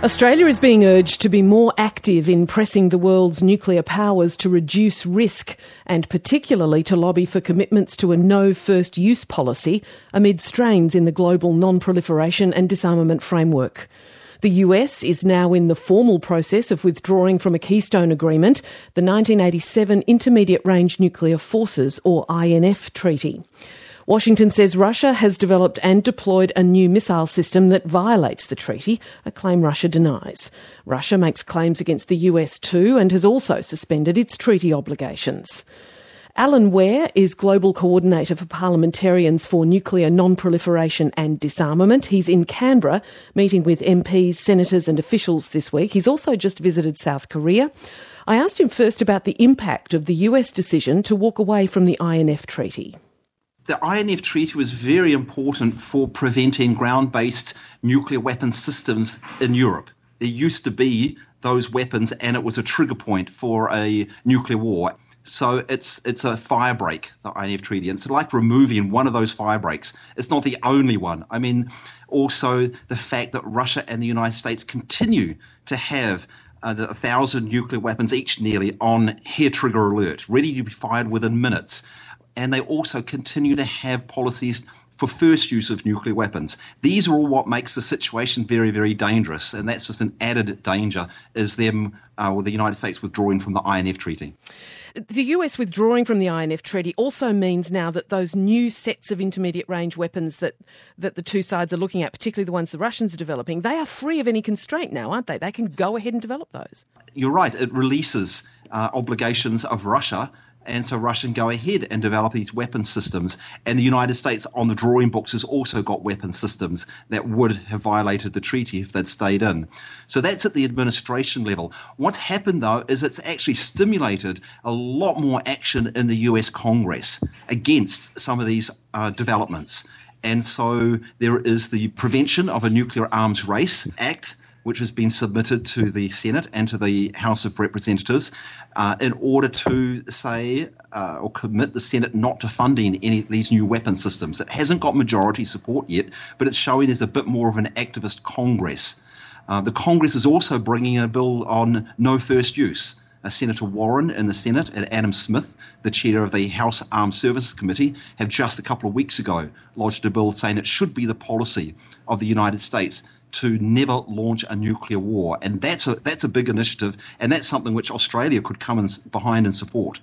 Australia is being urged to be more active in pressing the world's nuclear powers to reduce risk and particularly to lobby for commitments to a no first use policy amid strains in the global non-proliferation and disarmament framework. The US is now in the formal process of withdrawing from a Keystone Agreement, the 1987 Intermediate Range Nuclear Forces, or INF Treaty. Washington says Russia has developed and deployed a new missile system that violates the treaty, a claim Russia denies. Russia makes claims against the US too and has also suspended its treaty obligations. Alan Ware is Global Coordinator for Parliamentarians for Nuclear Non-Proliferation and Disarmament. He's in Canberra meeting with MPs, senators and officials this week. He's also just visited South Korea. I asked him first about the impact of the US decision to walk away from the INF Treaty. The INF Treaty was very important for preventing ground-based nuclear weapons systems in Europe. There used to be those weapons and it was a trigger point for a nuclear war. So it's a firebreak, the INF Treaty. And it's like removing one of those fire breaks. It's not the only one. I mean, also the fact that Russia and the United States continue to have 1,000 nuclear weapons each nearly on hair trigger alert, ready to be fired within minutes. And they also continue to have policies for first use of nuclear weapons. These are all what makes the situation very, very dangerous. And that's just an added danger, is them, or the United States withdrawing from the INF Treaty. The US withdrawing from the INF Treaty also means now that those new sets of intermediate range weapons that the two sides are looking at, particularly the ones the Russians are developing, they are free of any constraint now, aren't they? They can go ahead and develop those. You're right. It releases obligations of Russia. And so Russia can go ahead and develop these weapon systems. And the United States on the drawing books has also got weapon systems that would have violated the treaty if they'd stayed in. So that's at the administration level. What's happened, though, is it's actually stimulated a lot more action in the US Congress against some of these developments. And so there is the Prevention of a Nuclear Arms Race Act, which has been submitted to the Senate and to the House of Representatives in order to say or commit the Senate not to funding any of these new weapon systems. It hasn't got majority support yet, but it's showing there's a bit more of an activist Congress. The Congress is also bringing in a bill on no first use. Senator Warren in the Senate and Adam Smith, the chair of the House Armed Services Committee, have just a couple of weeks ago lodged a bill saying it should be the policy of the United States to never launch a nuclear war. And that's a big initiative, and that's something which Australia could come behind and support.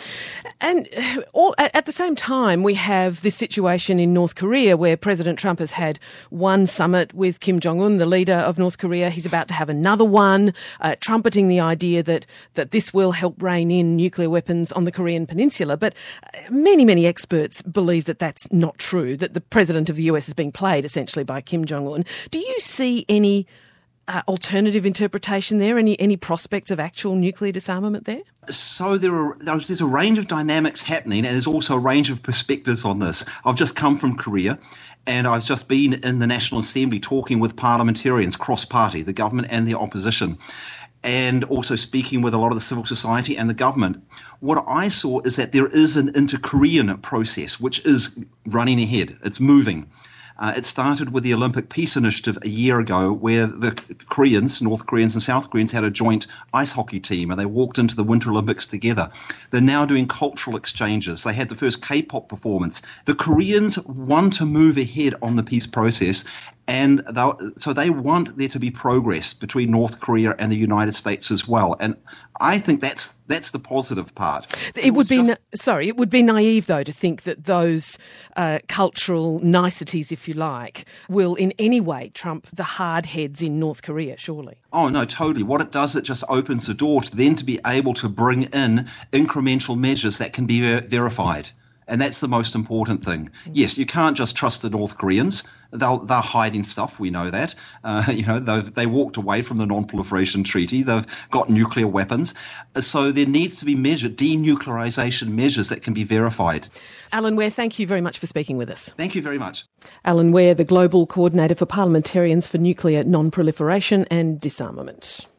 And at the same time, we have this situation in North Korea where President Trump has had one summit with Kim Jong-un, the leader of North Korea. He's about to have another one, trumpeting the idea that this will help rein in nuclear weapons on the Korean peninsula. But many, many experts believe that that's not true, that the president of the US is being played essentially by Kim Jong-un. Do you see any alternative interpretation there? Any prospects of actual nuclear disarmament there? So there's a range of dynamics happening, and there's also a range of perspectives on this. I've just come from Korea, and I've just been in the National Assembly talking with parliamentarians, cross-party, the government and the opposition, and also speaking with a lot of the civil society and the government. What I saw is that there is an inter-Korean process which is running ahead. It's moving. It started with the Olympic Peace Initiative a year ago, where the Koreans, North Koreans and South Koreans, had a joint ice hockey team and they walked into the Winter Olympics together. They're now doing cultural exchanges. They had the first K-pop performance. The Koreans want to move ahead on the peace process, and so they want there to be progress between North Korea and the United States as well. And I think that's the positive part. It would be naive, though, to think that those cultural niceties, if you like, will in any way trump the hard heads in North Korea, surely. Oh, no, totally. What it does, it just opens the door to then to be able to bring in incremental measures that can be verified. And that's the most important thing. Yes, you can't just trust the North Koreans. They're hiding stuff. We know that. They walked away from the Non-Proliferation Treaty. They've got nuclear weapons. So there needs to be denuclearization measures that can be verified. Alan Ware, thank you very much for speaking with us. Thank you very much. Alan Ware, the Global Coordinator for Parliamentarians for Nuclear Non-Proliferation and Disarmament.